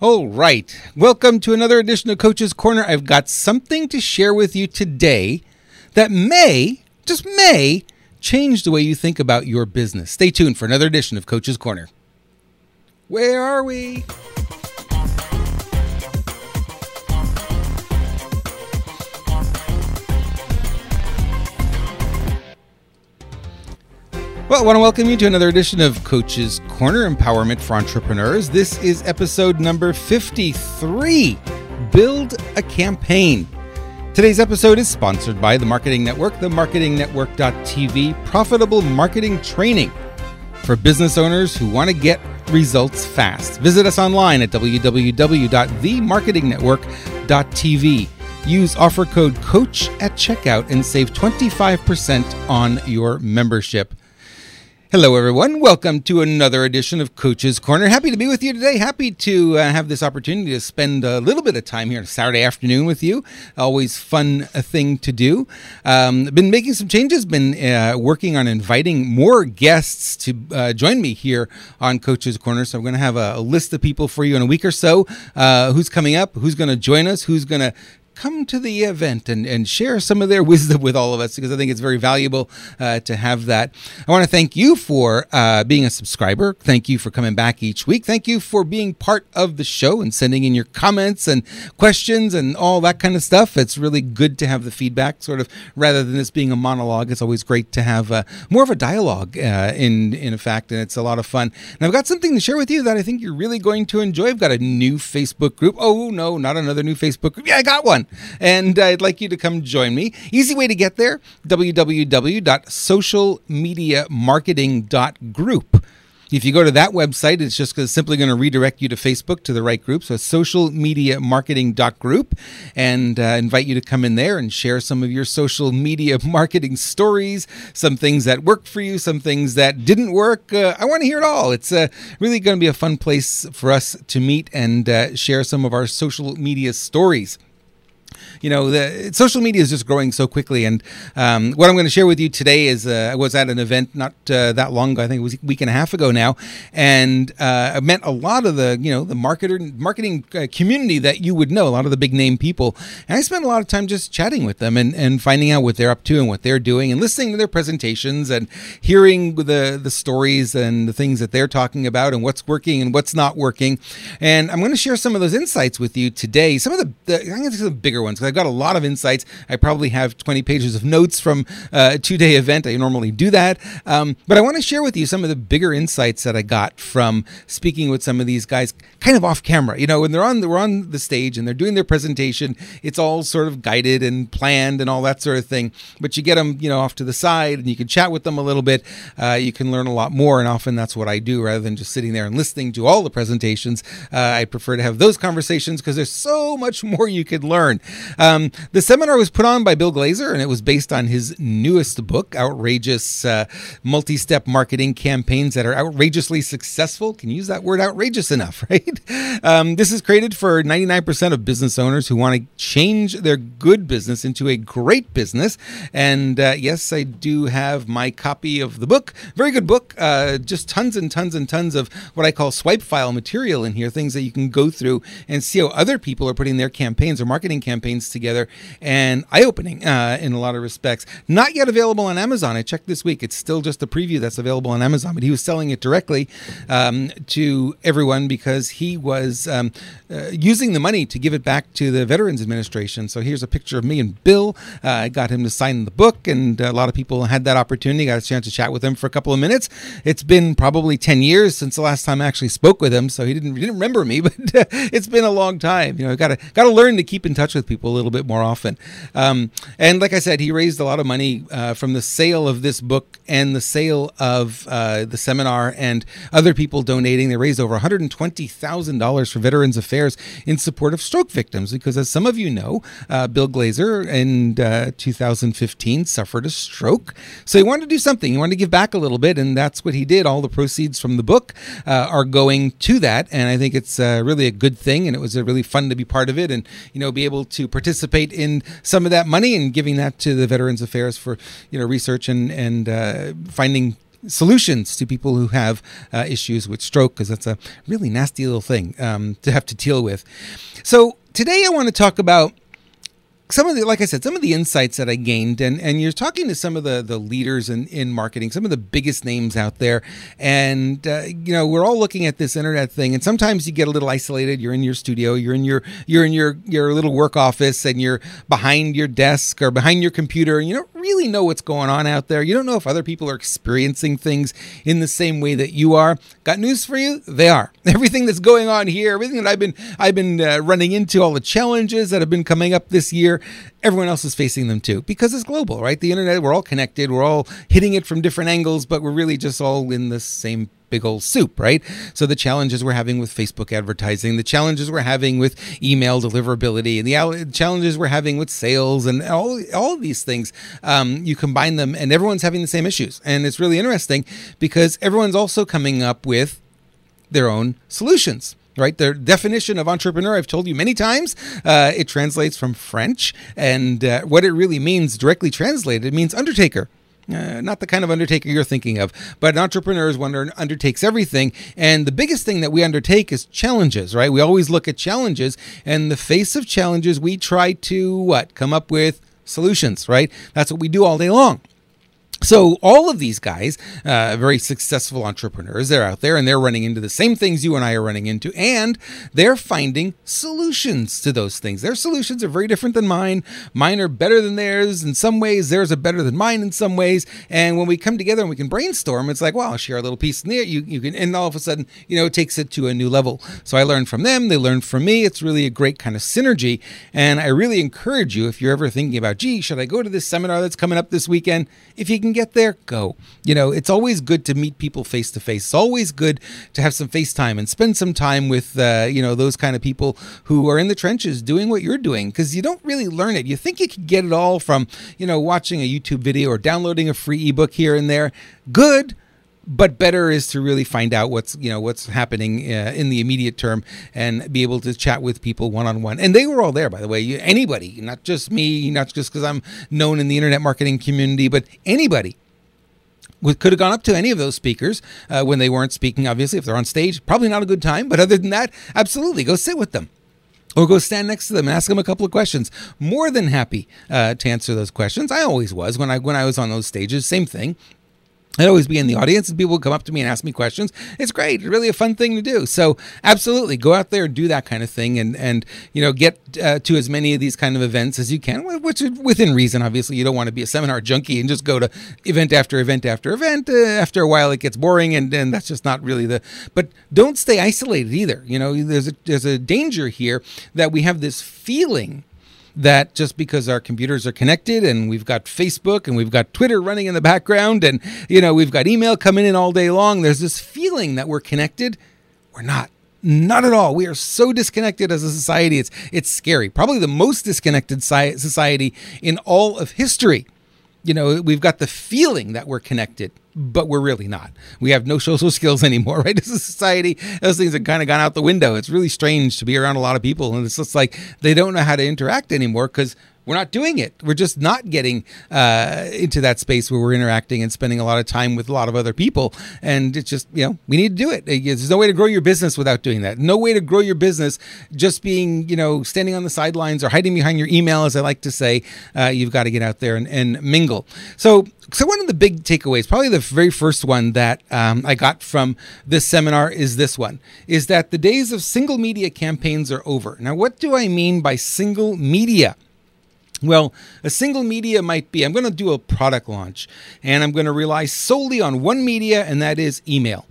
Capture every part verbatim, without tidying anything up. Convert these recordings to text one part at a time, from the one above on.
All right. Welcome to another edition of Coach's Corner. I've got something to share with you today that may, just may, change the way you think about your business. Stay tuned for another edition of Coach's Corner. Where are we? Well, I want to welcome you to another edition of Coach's Corner, Empowerment for Entrepreneurs. This is episode number fifty-three, Build a Campaign. Today's episode is sponsored by The Marketing Network, the marketing network dot t v, profitable marketing training for business owners who want to get results fast. Visit us online at w w w dot the marketing network dot t v. Use offer code COACH at checkout and save twenty-five percent on your membership. Hello, everyone. Welcome to another edition of Coach's Corner. Happy to be with you today. Happy to uh, have this opportunity to spend a little bit of time here Saturday afternoon with you. Always fun a thing to do. Um, been making some changes. Been uh, working on inviting more guests to uh, join me here on Coach's Corner. So I'm going to have a, a list of people for you in a week or so. Uh, who's coming up? Who's going to join us? Who's going to come to the event and, and share some of their wisdom with all of us, because I think it's very valuable uh, to have that. I want to thank you for uh, being a subscriber. Thank you for coming back each week. Thank you for being part of the show and sending in your comments and questions and all that kind of stuff. It's really good to have the feedback, sort of, rather than this being a monologue. It's always great to have uh, more of a dialogue uh, in, in effect, and it's a lot of fun. And I've got something to share with you that I think you're really going to enjoy. I've got a new Facebook group. Oh, no, not another new Facebook group. Yeah, I got one. And I'd like you to come join me. Easy way to get there, w w w dot social media marketing dot group. If you go to that website, it's just simply going to redirect you to Facebook, to the right group. So social media marketing dot group, and uh, invite you to come in there and share some of your social media marketing stories, some things that worked for you, some things that didn't work. Uh, I want to hear it all. It's uh, really going to be a fun place for us to meet and uh, share some of our social media stories. You know, the social media is just growing so quickly, and um, what I'm going to share with you today is uh, I was at an event not uh, that long ago. I think it was a week and a half ago now, and uh, I met a lot of the you know the marketer marketing uh, community that you would know, a lot of the big name people, and I spent a lot of time just chatting with them and, and finding out what they're up to and what they're doing, and listening to their presentations and hearing the the stories and the things that they're talking about and what's working and what's not working. And I'm going to share some of those insights with you today. Some of the, the I'm going to do the bigger ones, because I've got a lot of insights. I probably have twenty pages of notes from uh, a two-day event. I normally do that. Um, but I want to share with you some of the bigger insights that I got from speaking with some of these guys kind of off camera. You know, when they're on, they're on the stage and they're doing their presentation, it's all sort of guided and planned and all that sort of thing. But you get them, you know, off to the side and you can chat with them a little bit. Uh, you can learn a lot more. And often that's what I do, rather than just sitting there and listening to all the presentations. Uh, I prefer to have those conversations because there's so much more you could learn. Um, the seminar was put on by Bill Glazer, and it was based on his newest book, Outrageous uh, Multi-Step Marketing Campaigns That Are Outrageously Successful. Can you use that word outrageous enough, right? Um, this is created for ninety-nine percent of business owners who want to change their good business into a great business. And uh, yes, I do have my copy of the book. Very good book. Uh, just tons and tons and tons of what I call swipe file material in here, things that you can go through and see how other people are putting their campaigns or marketing campaigns together, and eye-opening uh, in a lot of respects. Not yet available on Amazon. I checked this week. It's still just a preview that's available on Amazon, but he was selling it directly um, to everyone because he was um, uh, using the money to give it back to the Veterans Administration. So here's a picture of me and Bill. Uh, I got him to sign the book, and a lot of people had that opportunity. Got a chance to chat with him for a couple of minutes. It's been probably ten years since the last time I actually spoke with him, so he didn't, he didn't remember me, but uh, it's been a long time. You know, got to got to learn to keep in touch with people a little bit more often. Um, and like I said, he raised a lot of money uh, from the sale of this book and the sale of uh, the seminar, and other people donating. They raised over one hundred twenty thousand dollars for Veterans Affairs in support of stroke victims, because as some of you know, uh, Bill Glazer in uh, two thousand fifteen suffered a stroke. So he wanted to do something. He wanted to give back a little bit, and that's what he did. All the proceeds from the book uh, are going to that, and I think it's uh, really a good thing, and it was uh, really fun to be part of it, and you know, be able to participate in some of that money and giving that to the Veterans Affairs for, you know, research and and uh, finding solutions to people who have uh, issues with stroke, because that's a really nasty little thing um, to have to deal with. So today I want to talk about some of the, like I said, some of the insights that I gained, and, and you're talking to some of the, the leaders in, in marketing, some of the biggest names out there. And, uh, you know, we're all looking at this internet thing, and sometimes you get a little isolated. You're in your studio, you're in your, you're in your, your little work office, and you're behind your desk or behind your computer, and you don't really know what's going on out there. You don't know if other people are experiencing things in the same way that you are. Got news for you. They are. Everything that's going on here, everything that I've been, I've been uh, running into, all the challenges that have been coming up this year, everyone else is facing them too, because it's global, right? The internet, we're all connected. We're all hitting it from different angles, but we're really just all in the same big old soup, right? So the challenges we're having with Facebook advertising, the challenges we're having with email deliverability, and the challenges we're having with sales, and all, all of these things, um, you combine them and everyone's having the same issues. And it's really interesting because everyone's also coming up with their own solutions. Right? The definition of entrepreneur, I've told you many times, uh, it translates from French. And uh, what it really means, directly translated, it means undertaker. Uh, not the kind of undertaker you're thinking of, but an entrepreneur is one who undertakes everything. And the biggest thing that we undertake is challenges, right? We always look at challenges. And in the face of challenges, we try to, what? Come up with solutions, right? That's what we do all day long. So all of these guys, uh, very successful entrepreneurs, they're out there and they're running into the same things you and I are running into, and they're finding solutions to those things. Their solutions are very different than mine. Mine are better than theirs in some ways. Theirs are better than mine in some ways. And when we come together and we can brainstorm, it's like, well, I'll share a little piece in there. You, you can, and all of a sudden, you know, it takes it to a new level. So I learned from them. They learned from me. It's really a great kind of synergy. And I really encourage you, if you're ever thinking about, gee, should I go to this seminar that's coming up this weekend? If you can get there, go. You know, it's always good to meet people face to face. It's always good to have some FaceTime and spend some time with, uh, you know, those kind of people who are in the trenches doing what you're doing, because you don't really learn it. You think you can get it all from, you know, watching a YouTube video or downloading a free ebook here and there. Good. But better is to really find out what's, you know, what's happening uh, in the immediate term and be able to chat with people one-on-one. And they were all there, by the way. You, anybody, not just me, not just because I'm known in the internet marketing community, but anybody could have gone up to any of those speakers uh, when they weren't speaking. Obviously, if they're on stage, probably not a good time. But other than that, absolutely, go sit with them. Or go stand next to them and ask them a couple of questions. More than happy uh, to answer those questions. I always was when I when I was on those stages. Same thing. I'd always be in the audience and people would come up to me and ask me questions. It's great. It's really a fun thing to do. So absolutely go out there and do that kind of thing, and, and you know, get uh, to as many of these kind of events as you can, which is within reason. Obviously, you don't want to be a seminar junkie and just go to event after event after event. Uh, after a while, it gets boring, and, and that's just not really the, but don't stay isolated either. You know, there's a, there's a danger here that we have this feeling that just because our computers are connected and we've got Facebook and we've got Twitter running in the background and, you know, we've got email coming in all day long, there's this feeling that we're connected. We're not. Not at all. We are so disconnected as a society. It's it's scary. Probably the most disconnected society in all of history. You know, we've got the feeling that we're connected, but we're really not. We have no social skills anymore, right? As a society, those things have kind of gone out the window. It's really strange to be around a lot of people, and it's just like they don't know how to interact anymore because we're not doing it. We're just not getting uh, into that space where we're interacting and spending a lot of time with a lot of other people. And it's just, you know, we need to do it. There's no way to grow your business without doing that. No way to grow your business just being, you know, standing on the sidelines or hiding behind your email, as I like to say. Uh, you've got to get out there and, and mingle. So, so one of the big takeaways, probably the very first one that um, I got from this seminar is this one, is that the days of single media campaigns are over. Now, what do I mean by single media? Well, a single media might be, I'm going to do a product launch and I'm going to rely solely on one media, and that is email.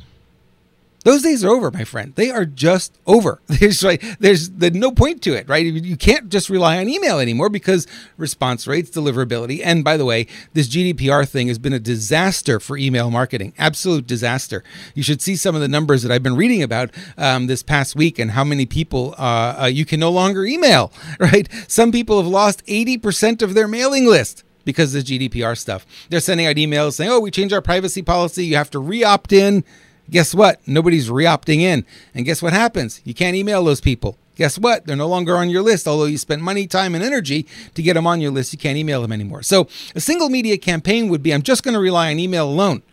Those days are over, my friend. They are just over. There's like, there's, there's no point to it, right? You can't just rely on email anymore because response rates, deliverability, and by the way, this G D P R thing has been a disaster for email marketing. Absolute disaster. You should see some of the numbers that I've been reading about um, this past week and how many people uh, uh, you can no longer email, right? Some people have lost eighty percent of their mailing list because of the G D P R stuff. They're sending out emails saying, oh, we changed our privacy policy. You have to re-opt in. Guess what? Nobody's re-opting in. And guess what happens? You can't email those people. Guess what? They're no longer on your list. Although you spent money, time, and energy to get them on your list, you can't email them anymore. So a single media campaign would be, I'm just going to rely on email alone.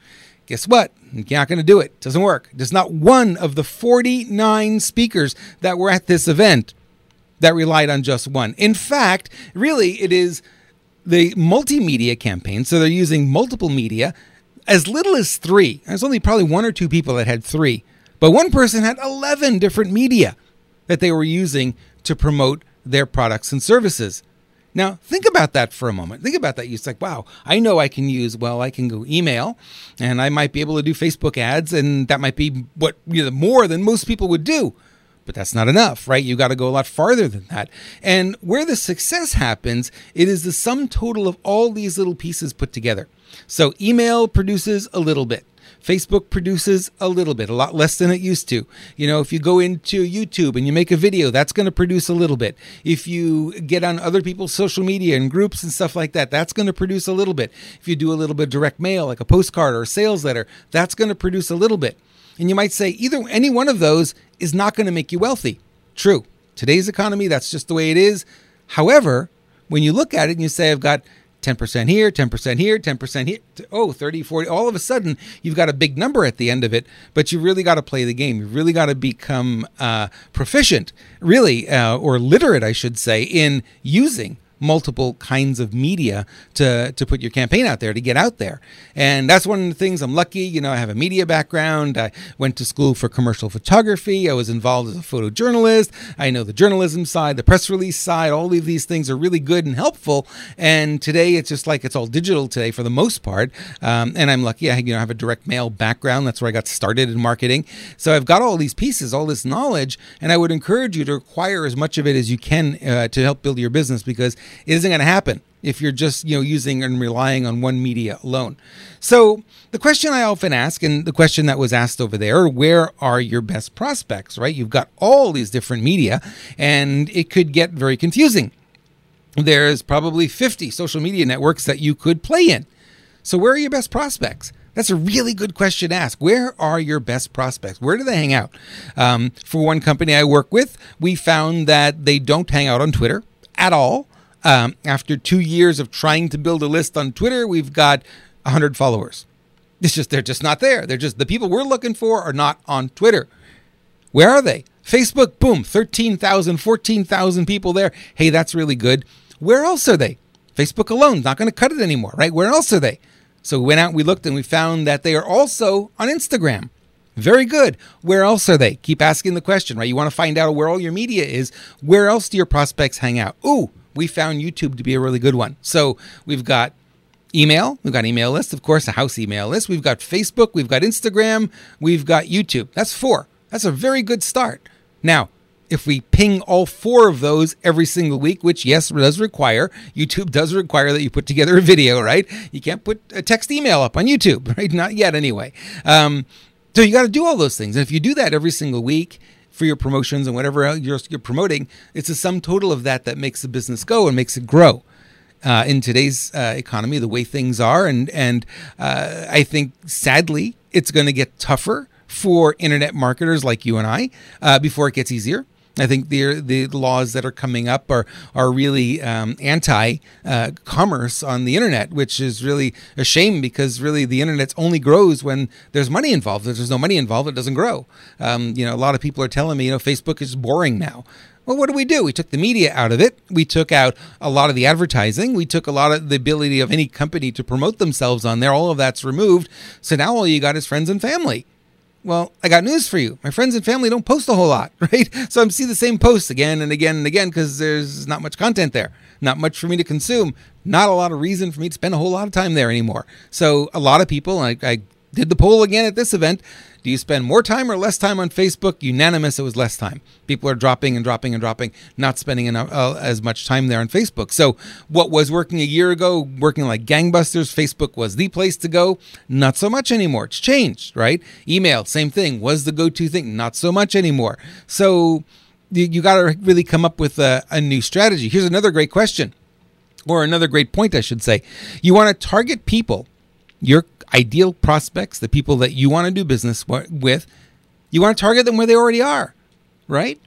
Guess what? You're not going to do it. It doesn't work. There's not one of the forty-nine speakers that were at this event that relied on just one. In fact, really, it is the multimedia campaign. So they're using multiple media, as little as three. There's only probably one or two people that had three. But one person had eleven different media that they were using to promote their products and services. Now, think about that for a moment. Think about that. You're like, wow, I know I can use, well, I can go email, and I might be able to do Facebook ads, and that might be what, you know, more than most people would do. But that's not enough, right? You got to go a lot farther than that. And where the success happens, it is the sum total of all these little pieces put together. So email produces a little bit. Facebook produces a little bit, a lot less than it used to. You know, if you go into YouTube and you make a video, that's going to produce a little bit. If you get on other people's social media and groups and stuff like that, that's going to produce a little bit. If you do a little bit of direct mail, like a postcard or a sales letter, that's going to produce a little bit. And you might say either any one of those is not going to make you wealthy. True. Today's economy, that's just the way it is. However, when you look at it and you say, I've got ten percent here, ten percent here, ten percent here, oh, thirty, forty, all of a sudden you've got a big number at the end of it, but you really got to play the game. You've really got to become uh, proficient, really, uh, or literate, I should say, in using multiple kinds of media to to put your campaign out there, to get out there. And that's one of the things. I'm lucky, you know, I have a media background. I went to school for commercial photography. I was involved as a photojournalist. I know the journalism side, the press release side. All of these things are really good and helpful. And today it's just like it's all digital today for the most part. Um, and I'm lucky I you know have a direct mail background. That's where I got started in marketing. So I've got all these pieces, all this knowledge, and I would encourage you to acquire as much of it as you can uh, to help build your business, because it isn't going to happen if you're just, you know, using and relying on one media alone. So the question I often ask, and the question that was asked over there, where are your best prospects, right? You've got all these different media, and it could get very confusing. There's probably fifty social media networks that you could play in. So where are your best prospects? That's a really good question to ask. Where are your best prospects? Where do they hang out? Um, for one company I work with, we found that they don't hang out on Twitter at all. Um, after two years of trying to build a list on Twitter, we've got one hundred followers. It's just, they're just not there. They're just, the people we're looking for are not on Twitter. Where are they? Facebook, boom, thirteen thousand, fourteen thousand people there. Hey, that's really good. Where else are they? Facebook alone, not going to cut it anymore, right? Where else are they? So we went out, we looked, and we found that they are also on Instagram. Very good. Where else are they? Keep asking the question, right? You want to find out where all your media is. Where else do your prospects hang out? Ooh, we found YouTube to be a really good one. So we've got email. We've got email list, of course, a house email list. We've got Facebook. We've got Instagram. We've got YouTube. That's four. That's a very good start. Now, if we ping all four of those every single week, which, yes, does require, YouTube does require that you put together a video, right? You can't put a text email up on YouTube, right? Not yet, anyway. Um, so you got to do all those things. And if you do that every single week for your promotions and whatever else you're, you're promoting, it's a sum total of that that makes the business go and makes it grow. Uh, in today's uh, economy, the way things are, and and uh, I think, sadly, it's going to get tougher for internet marketers like you and I uh, before it gets easier. I think the the laws that are coming up are are really um, anti-commerce uh, on the internet, which is really a shame, because really the internet only grows when there's money involved. If there's no money involved, it doesn't grow. Um, you know, a lot of people are telling me, you know, Facebook is boring now. Well, what do we do? We took the media out of it. We took out a lot of the advertising. We took a lot of the ability of any company to promote themselves on there. All of that's removed. So now all you got is friends and family. Well, I got news for you. My friends and family don't post a whole lot, right? So I'm seeing the same posts again and again and again because there's not much content there, not much for me to consume, not a lot of reason for me to spend a whole lot of time there anymore. So a lot of people, I, I did the poll again at this event. Do you spend more time or less time on Facebook? Unanimous, it was less time. People are dropping and dropping and dropping, not spending enough, uh, as much time there on Facebook. So what was working a year ago, working like gangbusters, Facebook was the place to go. Not so much anymore. It's changed, right? Email, same thing, was the go-to thing. Not so much anymore. So you, you got to really come up with a, a new strategy. Here's another great question, or another great point, I should say. You want to target people, your ideal prospects, the people that you want to do business with. You want to target them where they already are, right?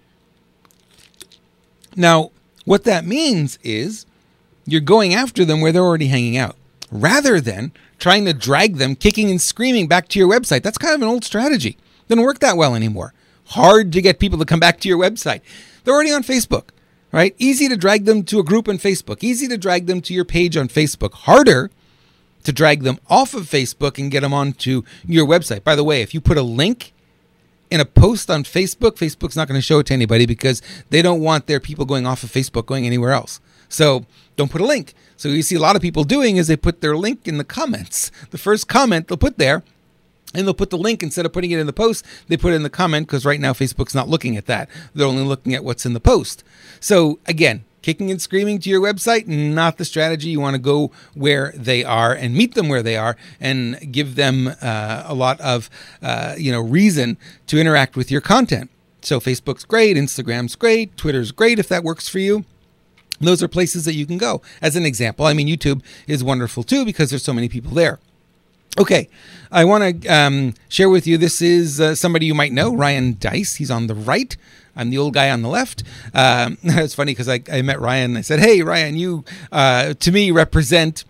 Now, what that means is you're going after them where they're already hanging out, rather than trying to drag them kicking and screaming back to your website. That's kind of an old strategy. Doesn't work that well anymore. Hard to get people to come back to your website. They're already on Facebook, right? Easy to drag them to a group on Facebook. Easy to drag them to your page on Facebook. Harder to drag them off of Facebook and get them onto your website. By the way, if you put a link in a post on Facebook, Facebook's not going to show it to anybody because they don't want their people going off of Facebook going anywhere else. So don't put a link. So you see a lot of people doing is they put their link in the comments. The first comment they'll put there, and they'll put the link instead of putting it in the post, they put it in the comment because right now Facebook's not looking at that. They're only looking at what's in the post. So again, kicking and screaming to your website, not the strategy. You want to go where they are and meet them where they are and give them uh, a lot of uh, you know reason to interact with your content. So Facebook's great, Instagram's great, Twitter's great if that works for you. Those are places that you can go. As an example, I mean, YouTube is wonderful too because there's so many people there. Okay, I want to um, share with you, this is uh, somebody you might know, Ryan Deiss. He's on the right. I'm the old guy on the left. Um, it's funny because I, I met Ryan and I said, hey, Ryan, you, uh, to me, represent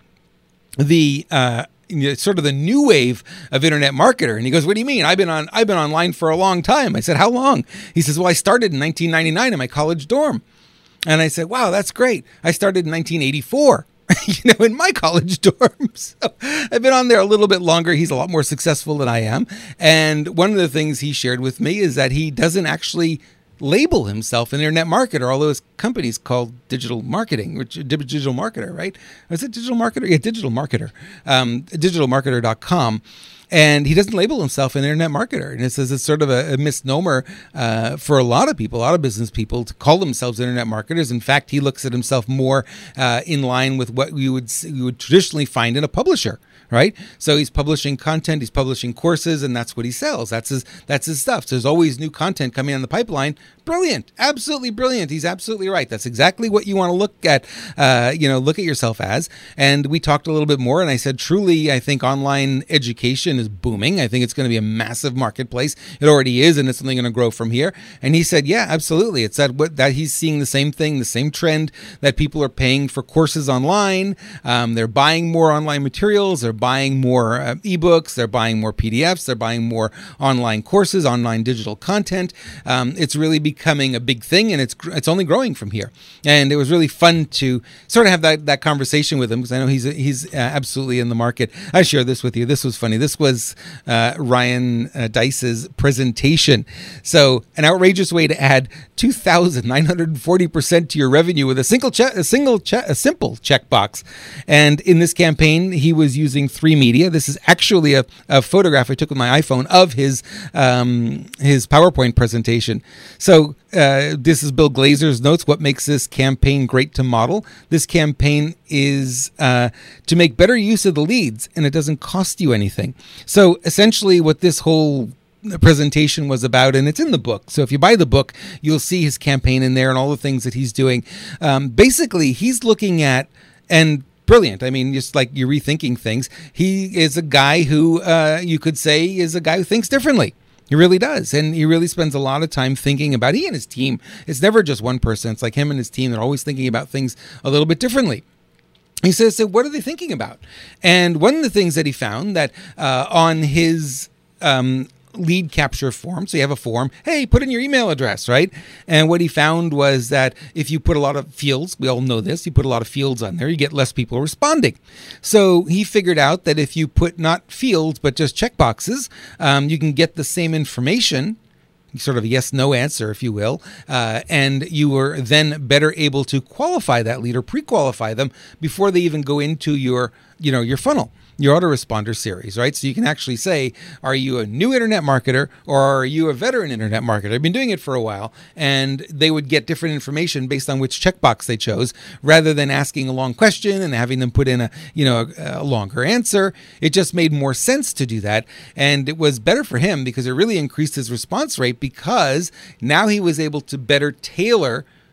the uh, you know, sort of the new wave of internet marketer. And he goes, what do you mean? I've been on, I've been online for a long time. I said, how long? He says, well, I started in nineteen ninety-nine in my college dorm. And I said, wow, that's great. I started in nineteen eighty-four. You know, in my college dorm. So I've been on there a little bit longer. He's a lot more successful than I am. And one of the things he shared with me is that he doesn't actually label himself an internet marketer, although his company's called Digital Marketing, which Digital Marketer, right? Is it Digital Marketer? Yeah, Digital Marketer, um, digital marketer dot com. And he doesn't label himself an internet marketer. And it says it's sort of a, a misnomer uh, for a lot of people, a lot of business people to call themselves internet marketers. In fact, he looks at himself more uh, in line with what you would you would traditionally find in a publisher, right? So he's publishing content, he's publishing courses, and that's what he sells. That's his that's his stuff. So there's always new content coming on the pipeline. Brilliant, absolutely brilliant. He's absolutely right. That's exactly what you want to look at. Uh, you know, look at yourself as. And we talked a little bit more, and I said, truly, I think online education is booming. I think it's going to be a massive marketplace. It already is, and it's only going to grow from here. And he said, yeah, absolutely. It's that what that he's seeing the same thing, the same trend that people are paying for courses online. Um, they're buying more online materials. They're buying more uh, ebooks. They're buying more P D Fs. They're buying more online courses, online digital content. Um, it's really becoming a big thing, and it's it's only growing from here. And it was really fun to sort of have that, that conversation with him because I know he's he's uh, absolutely in the market. I share this with you. This was funny. This was uh, Ryan uh, Deiss's presentation. So an outrageous way to add two thousand nine hundred forty percent to your revenue with a single check, a single check, a simple checkbox. And in this campaign, he was using three media. This is actually a, a photograph I took with my iPhone of his um, his PowerPoint presentation. So uh, this is Bill Glazer's notes. What makes this campaign great to model? This campaign is uh, to make better use of the leads, and it doesn't cost you anything. So essentially what this whole presentation was about, and it's in the book. So if you buy the book, you'll see his campaign in there and all the things that he's doing. Um, basically, he's looking at, and brilliant. I mean, just like you're rethinking things. He is a guy who uh, you could say is a guy who thinks differently. He really does. And he really spends a lot of time thinking about, he and his team, it's never just one person. It's like him and his team. They're always thinking about things a little bit differently. He says, so what are they thinking about? And one of the things that he found that uh, on his um, lead capture form, so you have a form, hey, put in your email address, right? And what he found was that if you put a lot of fields, we all know this, you put a lot of fields on there, you get less people responding. So he figured out that if you put not fields, but just checkboxes, um, you can get the same information, sort of a yes-no answer, if you will, uh, and you were then better able to qualify that lead or pre-qualify them before they even go into your, you know, your funnel, your autoresponder series, right? So you can actually say, are you a new internet marketer or are you a veteran internet marketer? I've been doing it for a while, and they would get different information based on which checkbox they chose, rather than asking a long question and having them put in a, you know, a, a longer answer. It just made more sense to do that, and it was better for him because it really increased his response rate because now he was able to better tailor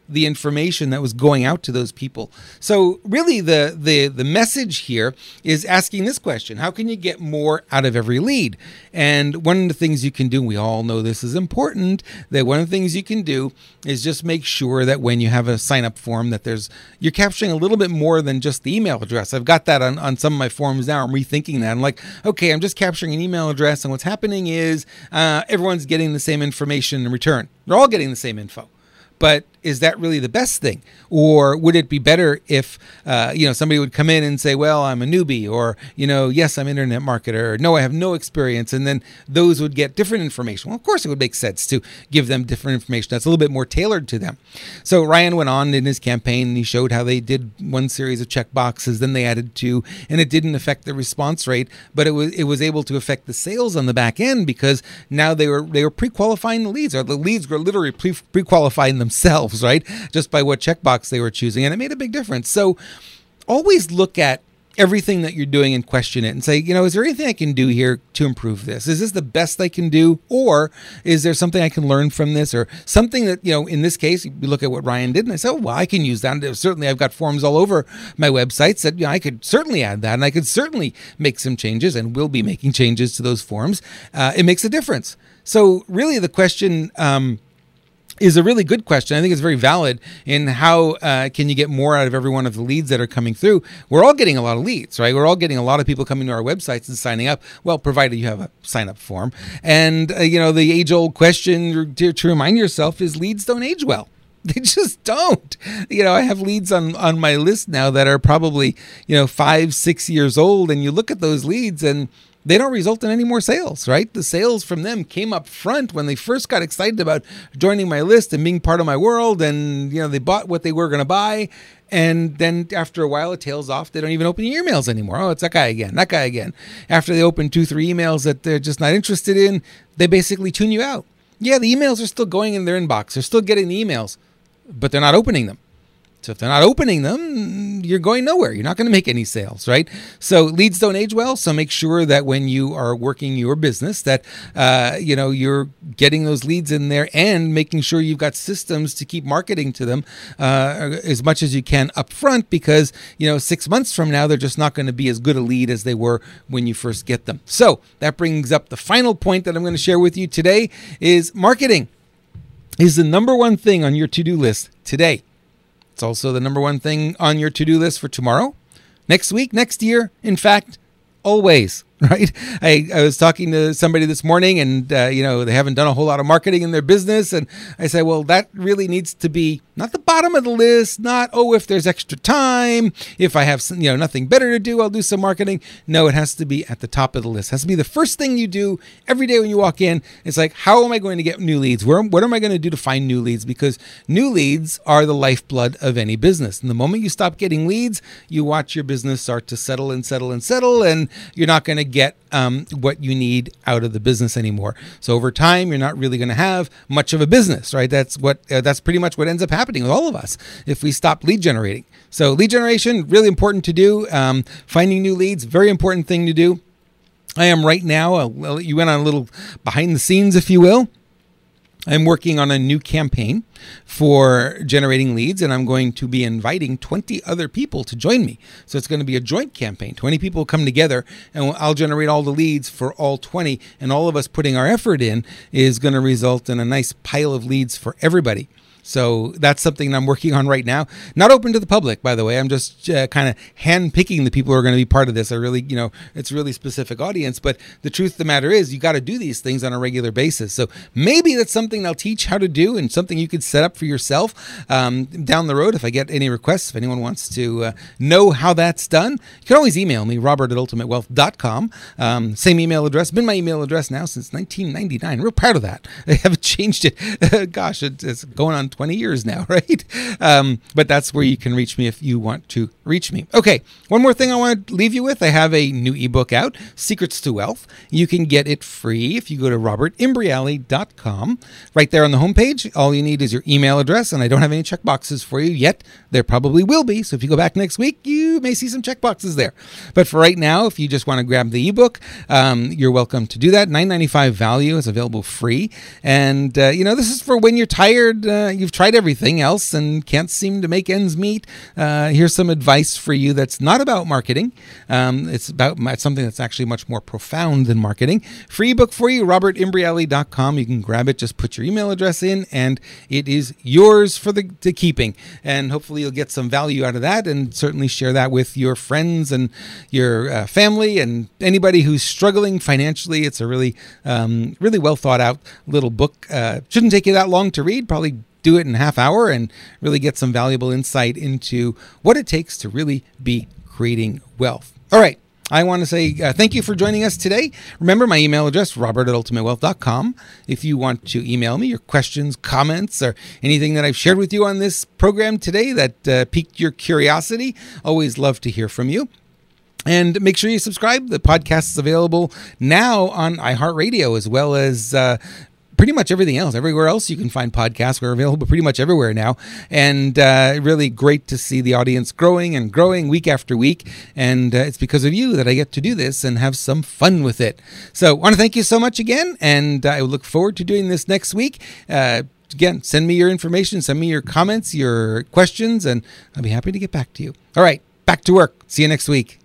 the information that was going out to those people. So really the, the, the message here is asking this question: how can you get more out of every lead? And one of the things you can do, we all know this is important, that one of the things you can do is just make sure that when you have a sign up form that there's, you're capturing a little bit more than just the email address. I've got that on, on some of my forms now. I'm rethinking that. I'm like, okay, I'm just capturing an email address, and what's happening is uh, everyone's getting the same information in return. They're all getting the same info. But is that really the best thing? Or would it be better if, uh, you know, somebody would come in and say, well, I'm a newbie, or, you know, yes, I'm an internet marketer, or no, I have no experience. And then those would get different information. Well, of course, it would make sense to give them different information that's a little bit more tailored to them. So Ryan went on in his campaign and he showed how they did one series of check boxes, then they added two, and it didn't affect the response rate, but it was it was able to affect the sales on the back end, because now they were they were pre-qualifying the leads, or the leads were literally pre- pre-qualifying themselves, right? Just by what checkbox they were choosing. And it made a big difference. So always look at everything that you're doing and question it and say, you know, is there anything I can do here to improve this? Is this the best I can do? Or is there something I can learn from this? Or something that, you know, in this case, you look at what Ryan did and I said, oh, well, I can use that. And certainly I've got forms all over my websites that, you know, I could certainly add that, and I could certainly make some changes, and will be making changes to those forms. Uh, it makes a difference. So really the question, um, is a really good question. I think it's very valid in how uh, can you get more out of every one of the leads that are coming through. We're all getting a lot of leads, right? We're all getting a lot of people coming to our websites and signing up. Well, provided you have a sign up form. And, uh, you know, the age old question to, to remind yourself is leads don't age well. They just don't. You know, I have leads on, on my list now that are probably, you know, five, six years old. And you look at those leads and they don't result in any more sales, right? The sales from them came up front when they first got excited about joining my list and being part of my world. And, you know, they bought what they were going to buy. And then after a while, it tails off. They don't even open your emails anymore. Oh, it's that guy again, that guy again. After they open two, three emails that they're just not interested in, they basically tune you out. Yeah, the emails are still going in their inbox. They're still getting the emails, but they're not opening them. So if they're not opening them, you're going nowhere. You're not going to make any sales, right? So leads don't age well. So make sure that when you are working your business, that uh, you know you're getting those leads in there and making sure you've got systems to keep marketing to them uh, as much as you can up front, because you know six months from now they're just not going to be as good a lead as they were when you first get them. So that brings up the final point that I'm going to share with you today: is marketing is the number one thing on your to-do list today. It's also the number one thing on your to-do list for tomorrow, next week, next year. In fact, always, right? I, I was talking to somebody this morning and, uh, you know, they haven't done a whole lot of marketing in their business. And I said, well, that really needs to be not the bottom of the list, not, oh, if there's extra time, if I have some, you know, nothing better to do, I'll do some marketing. No, it has to be at the top of the list. It has to be the first thing you do every day when you walk in. It's like, how am I going to get new leads? Where, what am I going to do to find new leads? Because new leads are the lifeblood of any business. And the moment you stop getting leads, you watch your business start to settle and settle and settle, and you're not going to get um, what you need out of the business anymore. So over time, you're not really going to have much of a business, right? That's what uh, that's pretty much what ends up happening with all of us if we stop lead generating. So lead generation, really important to do. Um, finding new leads, very important thing to do. I am right now, uh, well, you went on a little behind the scenes, if you will. I'm working on a new campaign for generating leads, and I'm going to be inviting twenty other people to join me. So it's going to be a joint campaign. twenty people come together, and I'll generate all the leads for all twenty, and all of us putting our effort in is going to result in a nice pile of leads for everybody. So that's something I'm working on right now. Not open to the public, by the way. I'm just uh, kind of hand-picking the people who are going to be part of this. I really, you know, it's a really specific audience. But the truth of the matter is you got to do these things on a regular basis. So maybe that's something I'll teach how to do and something you could set up for yourself um, down the road. If I get any requests, if anyone wants to uh, know how that's done, you can always email me, robert at ultimate wealth dot com. Um, same email address. Been my email address now since nineteen ninety-nine. Real proud of that. I haven't changed it. Gosh, it's going on twenty years now, right? Um, but that's where you can reach me if you want to reach me. Okay, one more thing I want to leave you with. I have a new ebook out, Secrets to Wealth. You can get it free if you go to robert imbriali dot com. Right there on the homepage, all you need is your email address, and I don't have any checkboxes for you yet. There probably will be, so if you go back next week, you may see some checkboxes there. But for right now, if you just want to grab the ebook, um, you're welcome to do that. nine ninety-five value is available free. And, uh, you know, this is for when you're tired, uh, you've tried everything else and can't seem to make ends meet, uh, here's some advice for you that's not about marketing. Um, it's about it's something that's actually much more profound than marketing. Free book for you, robert imbriali dot com. You can grab it, just put your email address in, and it is yours for the, the keeping. And hopefully you'll get some value out of that, and certainly share that with your friends and your uh, family and anybody who's struggling financially. It's a really, um, really well thought out little book. Uh, shouldn't take you that long to read, probably do it in a half hour and really get some valuable insight into what it takes to really be creating wealth. All right. I want to say uh, thank you for joining us today. Remember my email address, robert at ultimate wealth dot com. If you want to email me your questions, comments, or anything that I've shared with you on this program today that uh, piqued your curiosity, always love to hear from you. And make sure you subscribe. The podcast is available now on iHeartRadio, as well as uh, pretty much everything else. Everywhere else you can find podcasts. We're available pretty much everywhere now. And uh, really great to see the audience growing and growing week after week. And uh, it's because of you that I get to do this and have some fun with it. So I want to thank you so much again. And I look forward to doing this next week. Uh, again, send me your information. Send me your comments, your questions, and I'll be happy to get back to you. All right, back to work. See you next week.